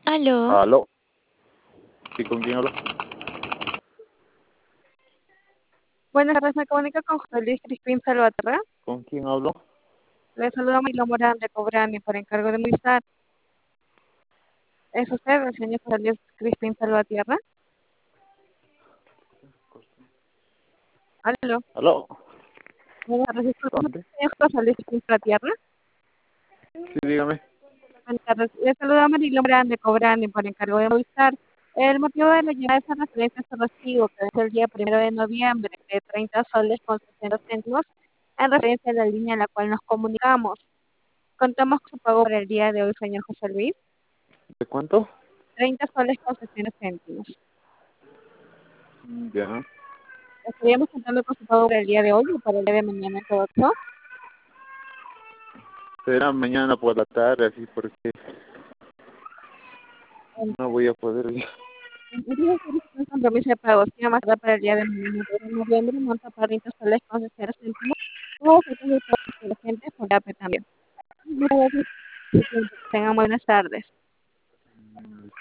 Aló, Aló, ¿sí con quién hablo? Buenas tardes, me comunico con José Luis Crispín Salvatierra. ¿Con quién hablo? Le saluda Milo Morán de Cobrani por encargo de Movistar. ¿Es usted el señor José Luis Crispín Salvatierra? Aló, Aló, buenas tardes, disculpe, ¿dónde? señor José Luis Crispín Salvatierra. Sí, dígame. Buenas tardes, le saluda Milo Morán de Cobrani por encargo de Movistar. El motivo de la llamada es en referencia a su recibo, que es el día 1 de noviembre, de 30 soles con 60 céntimos, en referencia a la línea en la cual nos comunicamos. Contamos con su pago para el día de hoy, señor José Luis. ¿De cuánto? 30 soles con 60 céntimos. Ya. Estaríamos contando con su pago para el día de hoy o para el día de mañana en todo caso. Será mañana por la tarde, así porque no voy a poder ir. Entonces, un compromiso de pago, sí, más tarde para el día de mañana, 2 de noviembre, monta para 30 soles con 60 céntimos. Todos los efectos de todos los gente por APE también. Muchas gracias. Que tengan buenas tardes.